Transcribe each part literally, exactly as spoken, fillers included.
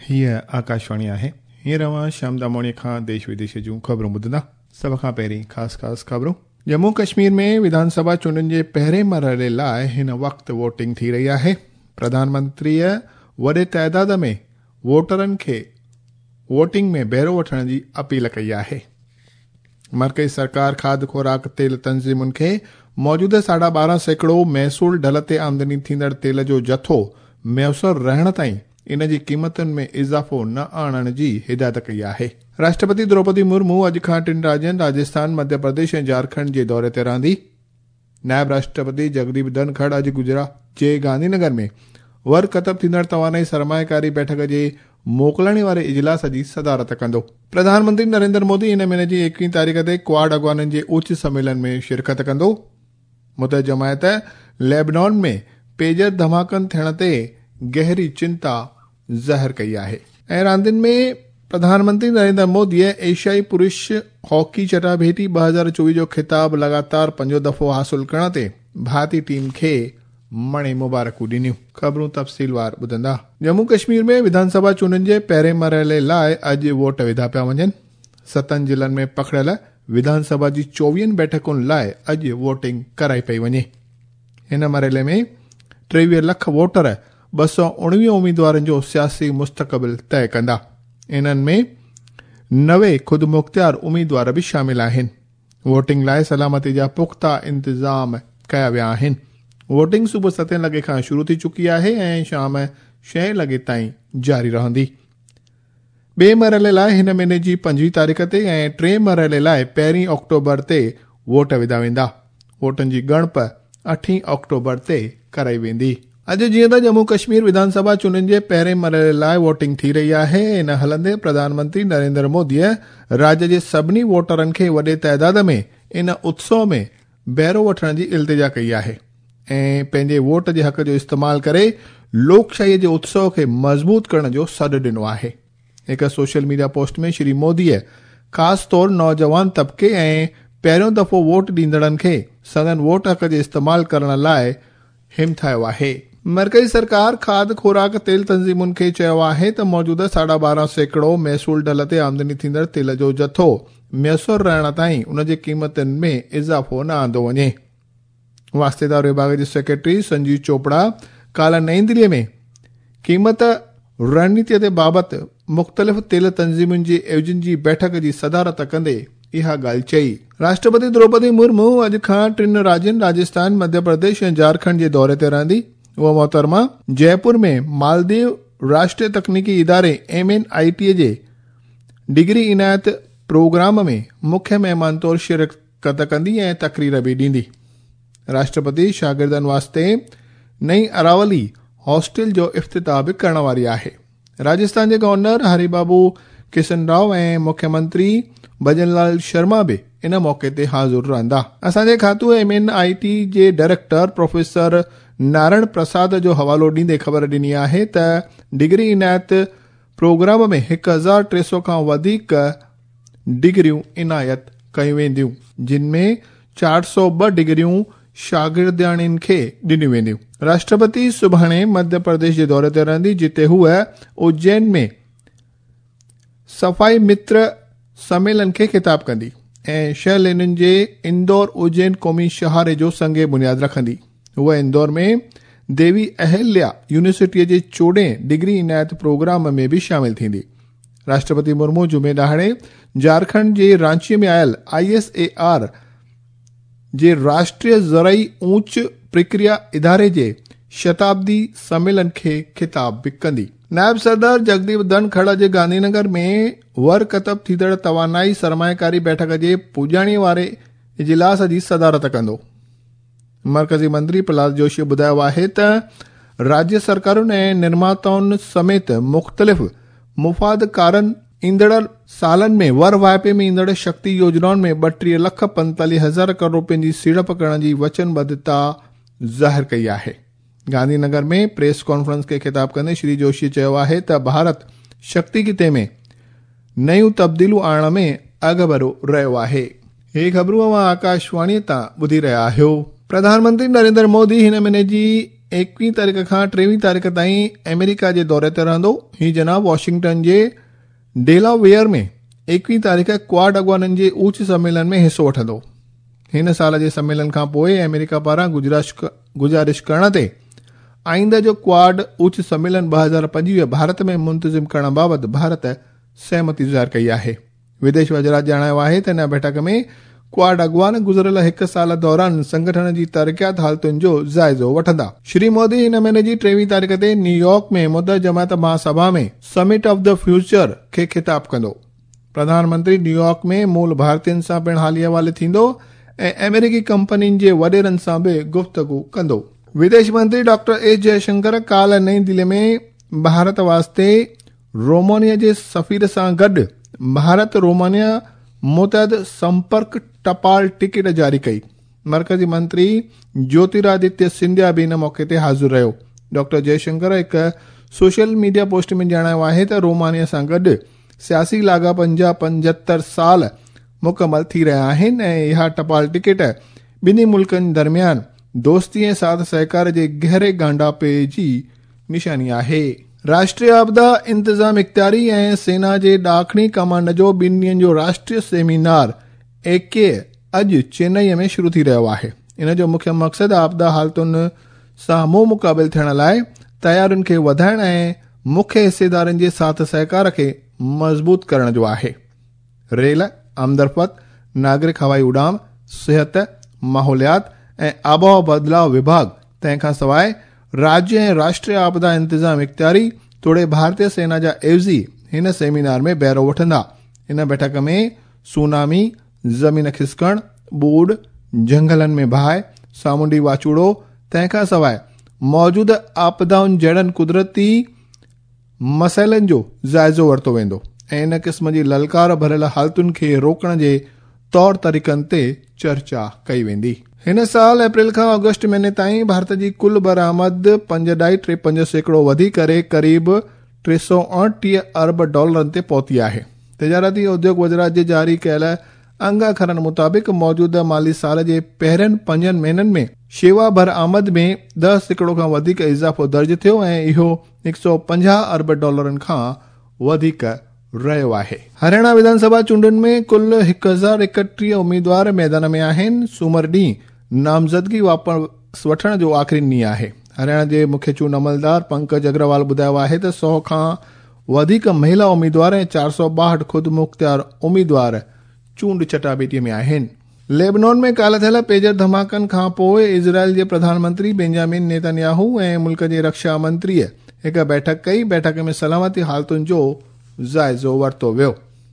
हीअ आकाशवाणी आहे। हींअर अवां शाम दामोणी खां देश विदेश जूं ख़बरूं ॿुधंदा। सभ खां पहिरीं ख़ासि ख़ासि ख़बरूं। जम्मू कश्मीर में विधानसभा चूंडुनि जे पहिरें मरहले लाइ हिन वक़्तु वोटिंग थी रही आहे। प्रधानमंत्रीअ वॾे तइदाद में वोटरनि खे वोटिंग में बहिरो वठण जी अपील कई आहे। मर्कज़ी सरकार खाद्य खुराक तेल तंज़ीमुनि खे मौजूदा साढा ॿारहं सैकड़ो महसूल ढल ते आमदनी थींदड़ तेल जो जथो मुयसर रहण ताईं इन जी क़ीमतुनि में इज़ाफ़ो न आणण जी हिदायत कई आहे। राष्ट्रपति द्रौपदी मुर्मू अॼु खां टिनि राज्यनि राजस्थान, मध्य प्रदेश ऐं झारखंड जे दौरे ते रहंदी। नायब राष्ट्रपति जगदीप धनखड़ अॼु गुजरात जे गांधीनगर में वर कतब थींदड़ तवानाई सरमायाकारी बैठक जे मोकिलण वारे इजलास जी सदारत कंदो। प्रधानमंत्री नरेंद्र मोदी इन महीने जी एकवीह तारीख़ ते क्वाड अॻवाननि जे उच्च सम्मेलन में शिरकत कंदो। मुतहद जमायत लेबनान में पेजर धमाकनि थियण ते गहरी चिंता ज़ाहिर कई आहे। ऐं रांदियुनि में प्रधानमंत्री नरेंद्र मोदीअ एशियाई पुरुष हॉकी चटाभेटी ॿ हज़ार चोवीह जो ख़िताब लगातार पंजो दफ़ो हासिल करण ते भारतीय टीम खे मणे मुबारकूं ॾिनियूं। ख़बरूं तफ़सीलवार ॿुधंदा। जम्मू कश्मीर में विधानसभा चूंडुनि जे पहिरें मरहले लाइ अॼु वोट विधा पिया वञनि। सतनि ज़िलनि में पखड़ियल विधानसभा जी चोवीहनि बैठकुनि लाइ अॼु वोटिंग कराई पई वञे। हिन मरहले में टेवीह लख वोटर ॿ सौ उणिवीह उम्मीदवारनि जो सियासी मुस्तक़बिल तय कंदा। इन्हनि में नवे ख़ुदि मुख़्तियार उम्मीदवार बि शामिल आहिनि। वोटिंग लाइ सलामती जा पुख्ता इंतज़ाम कया विया आहिनि। वोटिंग सुबुह सतें लॻे खां शुरू थी चुकी आहे ऐं शाम छहें लॻे ताईं जारी रहंदी। ॿिए मरहले लाइ हिन महीने जी पंजवीह तारीख़ ते ऐं टे मरहले लाइ पहिरीं अक्टूबर ते वोट विधा वेंदा। वोटनि जी ॻणप अठीं अक्टूबर ते कराई वेंदी। अॼु जीअं त जम्मू कश्मीर विधानसभा चूंडुनि जे पहिरें मरहले लाइ वोटिंग थी रही आहे, इन हलंदे प्रधानमंत्री नरेंद्र मोदीअ राज्य जे सभिनी वोटरनि खे वॾे तइदाद में इन उत्सव में बहिरो वठण जी इल्तिजा कई आहे ऐं पंहिंजे वोट जे हक़ जो इस्तेमालु करे लोकशाहीअ जे उत्सव खे मज़बूत करण जो सॾु ॾिनो आहे। हिकु सोशल मीडिया पोस्ट में श्री मोदीअ ख़ासि तौरु नौजवान तबिके ऐं पहिरियों दफ़ो वोट ॾींदड़नि खे संदन वोट हक़ जे इस्तेमालु करण लाइ हिमथायो आहे। मर्कज़ी सरकार खाद्य खुराक तेल तंज़ीमुनि खे चयो आहे त मौजूदा साढा ॿारहं सैकड़ो महसूल ढल ते आमदनी थींदड़ तेल जो जथो मुयसर रहण ताईं उन जी क़ीमतुनि में इज़ाफ़ो न आंदो वञे। वास्तेदार विभाग जे सेक्रेटरी संजीव चोपड़ा काल्ह नई दिल्लीअ में क़ीमत रणनीति ते बाबति मुख़्तलिफ़ तेल तंज़ीमुनि जी एवजनि जी बैठक जी सदारत कंदे इहा ॻाल्हि चई। राष्ट्रपति द्रौपदी मुर्मू अॼु खां टिनि राज्यनि राजस्थान, मध्य प्रदेश ऐं झारखंड जे दौरे ते रहंदी। उहा मोहतरमा जयपुर में मालदीव राष्ट्रीय तकनीकी इदारे एम एन आई टी जे डिग्री इनायत प्रोग्राम में मुख्य महिमान तौरु शिरकत कंदी ऐं तकरीर बि ॾींदी। राष्ट्रपति शागिर्दनि वास्ते नई अरावली हॉस्टल जो इफ़्तिताह बि करण वारी आहे। राजस्थान जे गवर्नर हरिबाबू किशन राव ऐं मुख्यमंत्री भजनलाल शर्मा बि इन मौके ते हाज़ुर रहंदा। असांजे खातो एम एन आई टी जे डायरेक्टर प्रोफेसर नारायण प्रसाद जो हवालो ॾींदे ख़बर ॾिनी आहे त डिग्री इनायत प्रोग्राम में हिकु हज़ार टे सौ खां वधीक डिग्रियूं इनायत कयूं वेंदियूं, जिन में चारि सौ ॿ डिग्रियूं शागिर्दियाणियुनि खे ॾिनियूं वेंदियूं। राष्ट्रपति सुभाणे मध्य प्रदेश जे दौरे ते रहंदी, जिते हूअ उज्जैन में सफ़ाई मित्र सम्मेलन खे ख़िताब कंदी ऐं छह लेनियुनि जे इंदौर उज्जैन क़ौमी शहारे जो संगे बुनियाद रखंदी। हूअ इंदौर में देवी अहिल्या यूनिवर्सिटीअ जे चोॾहें डिग्री इनायत प्रोग्राम में बि शामिल थींदी। राष्ट्रपति मुर्मू जुमे ॾाहणे झारखंड जे रांचीअ में आयल I S A R J राष्ट्रीय ज़रई ऊच प्रक्रिया इदारे जे शताब्दी सम्मेलन खे ख़िताब बि कंदी। नायब सरदार जगदीप धनखड़ जे गांधीनगर में वर कतब थींदड़ तवानाई सरमायाकारी बैठक जे पुॼाणीअ वारे इजलास जी सदारत कंदो। मर्कज़ी मंत्री प्रहलाद जोशी ॿुधायो आहे त राज्य सरकारुनि ऐं निर्माताउनि समेत मुख़्तलिफ़ मुफ़ादकारनि ईंदड़ सालनि में वर वाइपे में ईंदड़ शक्ति योजनाउनि में ॿटीह लख पंतालीह हज़ार करोड़ रुपयनि जी सीड़प करण जी वचनबद्धता ज़ाहिर कई आहे। गांधीनगर में प्रेस कॉन्फ्रेंस खे ख़िताब कंदे श्री जोशी चयो आहे त भारत शक्ति किते में नयूं तब्दीलियूं आणण में अॻभरो रहियो आहे। हे ख़बरूं अवां आकाशवाणी तां ॿुधी रहिया आहियो। प्रधानमंत्री नरेंद्र मोदी हिन महीने जी एकवीह तारीख़ खां टेवीह तारीख़ ताईं अमेरिका जे दौरे ते रहंदो। हीउ जनाब वॉशिंगटन जे डेलावेयर में एकवीह तारीख़ क्वाड अॻवाननि जे उच सम्मेलन में हिसो वठंदो। हिन साल जे सम्मेलन खां पोइ अमेरिका पारां गुज़ारिश करण ते आईंदह जो क्वाड उच सम्मेलन ॿ हज़ार पंजवीह भारत में मुंतज़िम करण बाबति भारत सहमति ज़ाहिर कई आहे। विदेश वज़रात ॼाणायो आहे त हिन बैठक में क्वाड अॻवान गुज़िरियल हिकु साल दौरान संगठन जी तरक़ियात हालतुनि जो जाइज़ो वठंदा। श्री मोदी हिन महीने जी टेवीह तारीख़ ते न्यूयॉर्क में मुद्दा जमात महासभा में समिट ऑफ द फ्यूचर खे ख़िताब कंदो। प्रधानमंत्री न्यूयॉर्क में मूल भारतीयनि सां पिण हाली हवाले थींदो ऐं अमेरिकी कंपनियुनि जे वॾेरनि सां बि गुफ़्तगू कंदो। विदेश मंत्री डॉक्टर एस जयशंकर काल्ह नई दिल्ली में भारत वास्ते रोमानिया जे सफ़ीर सां गॾु भारत रोमानिया मुतहद संपर्क टपाल टिकट जारी कई। मरकज़ी मंत्री ज्योतिरादित्य सिंधिया बि हिन मौक़े ते हाज़िर रहियो। डॉक्टर जयशंकर हिकु सोशल मीडिया पोस्ट में ॼाणायो आहे त रोमानिया सां गॾु सियासी लाॻापनि जा पंजहतरि साल मुकमल थी रहिया आहिनि ऐं इहा टपाल टिकट ॿिन्ही मुल्कनि दरमियान दोस्ती ऐं साथ सहकार जे गहरे गांडापे जी निशानी आहे। राष्ट्रीय आपदा इंतज़ाम इख़्तियारी ऐं सेना जे ॾाखणी कमांड जो ॿिनि ॾींहनि जो राष्ट्रीय सेमिनार एके अॼु चेन्नई में शुरू थी रहियो आहे। इन जो मुख्य मक़सदु आपदा हालतुनि सां मुंहुं मुक़ाबिल थियण लाइ तयारियुनि खे वधाइण ऐं मुख्य हिसेदारनि जे साथ सहकार खे मज़बूत करण जो आहे। रेल, आमदरफ़त, नागरिक हवाई उॾाम, सिहत, माहौलियात ऐं आबोहवा बदिलाव विभाग, तंहिंखां सवाइ राज्य ऐं राष्ट्रीय आपदा इंतज़ाम इख़्तियारी तोड़े भारतीय सेना जा एवज़ी हिन सेमिनार में बहिरो वठंदा। हिन बैठक में सूनामी, ज़मीन खिसकण, ॿूॾ, झंगलनि में बाहि, सामूंडी वाचूड़ो, तंहिंखां सवाइ मौजूदु आपदाउनि जहिड़नि कुदरती मसइलनि जो जाइज़ो वरितो वेंदो ऐं इन क़िस्म जी ललकार भरियल हालतुनि खे रोकण जे तौर तरीक़नि ते चर्चा कई वेंदी। हिन साल अप्रैल खां अगस्त महीने ताईं भारत जी कुल बरामद पंज ॾाई टे पंज सैकड़ो वधी करे क़रीब टे सौ अणटीह अरब डॉलरनि ते पहुती आहे। तिजारती उद्योग वज़रात जे जारी कयल अंगाखरनि मुताबिक़ मौजूदा माली साल जे पहिरियनि पंजनि महीननि में शेवा बरामद में दह सैकड़ो खां वधीक इज़ाफ़ो दर्ज थियो ऐं इहो हिकु सौ पंजाह अरब डॉलरनि खां वधीक रहियो आहे। हरियाणा विधानसभा चूंडुनि में कुल हिकु हज़ार एकटीह उम्मीदवार मैदान में आहिनि। सूमर ॾींहुं नामज़दगी वापसि वठण जो आख़िरी ॾींहुं आहे। हरियाणा जे मुख्य चूंड अमलदार पंकज अग्रवाल ॿुधायो आहे त सौ खां वधीक महिला उम्मीदवार ऐं चार सौ ॿाहठि ख़ुदि मुख़्तियार उम्मीदवार चूंड चटाभेटीअ में आहिनि। लेबनान में काल्ह थियल पेजर धमाकनि खां पोइ इज़राइल जे प्रधानमंत्री बेंजामिन नेतन्याहू ऐं मुल्क जे रक्षा मंत्रीअ हिकु बैठक कई। बैठक में सलामती हालतुनि जो जाइज़ो वरितो वियो।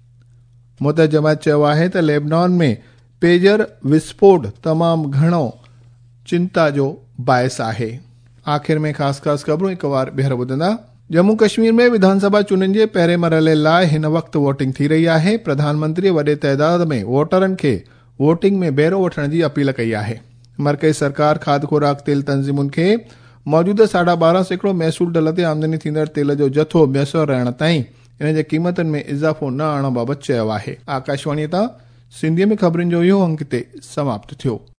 मुतजमा चयो आहे त लेबनान में पेजर विस्फोट तमामु घणो चिंता जो बाइस आहे। आख़िर में ख़ासि ख़ासि ख़बरूं हिकु बार ॿीहर ॿुधंदा। जम्मू कश्मीर में विधानसभा चूंडनि जे पहिरें मरहले लाइ हिन वक़्तु वोटिंग थी रही आहे। प्रधानमंत्री वॾे तइदाद में वोटरनि खे वोटिंग में बहिरो वठण जी अपील कई आहे। मर्कज़ी सरकार खाद्य खुराक तेल तंज़ीमुनि खे मौजूदा साढा ॿारहं सैकड़ो महसूल डल ते आमदनी थींदड़ तेल जो जथो मुयसरु रहण ताईं इन जे क़ीमतनि में इज़ाफ़ो न आणण बाबति चयो आहे। आकाशवाणी तां सिंधीअ में ख़बरुनि जो इहो अंक ते समाप्त थियो।